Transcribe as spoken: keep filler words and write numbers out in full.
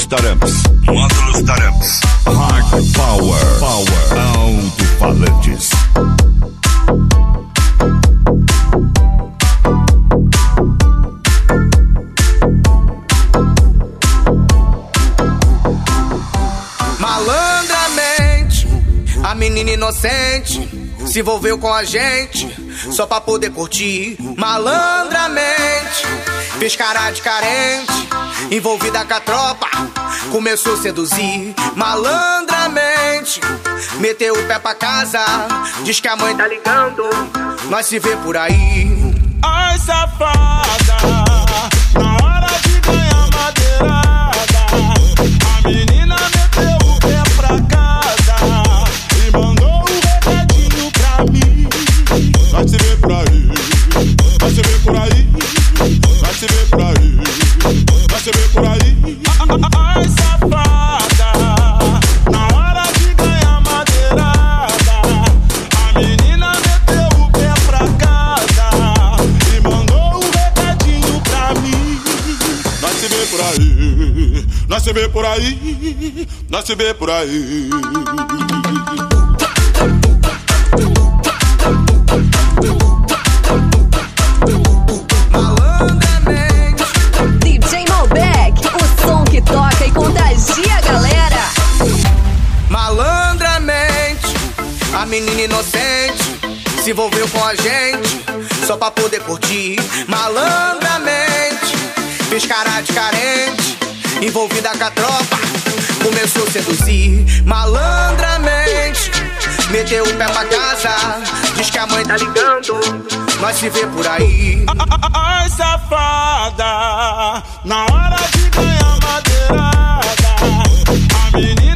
Taramps. Módulos Taramps. Hard Power. Power. Alto-falantes. Malandramente, a menina inocente se envolveu com a gente só pra poder curtir. Malandramente, fez cara de carente, envolvida com a tropa, começou a seduzir. Malandramente, meteu o pé pra casa, diz que a mãe tá ligando, nós se vê por aí. Ai, safada, na hora de ganhar madeirada, a menina meteu o pé pra casa e mandou um recadinho pra mim. Vai se ver por aí, vai se ver por aí, vai se ver por aí, vai se ver por aí. Ai, safada, na hora de ganhar madeirada, a menina meteu o pé pra casa e mandou um recadinho pra mim. Nós se vê por aí, nós se vê por aí, nós se vê por aí. D J Malbec, o som que toca e contagia a galera. Malandramente, a menina inocente se envolveu com a gente só pra poder curtir. Malandramente, fez cara de carente, envolvida com a tropa, começou a seduzir. Malandramente, meteu o pé pra casa, diz que a mãe tá ligando, nós se vê por aí. Ai, safada, na hora de ganhar madeirada, a menina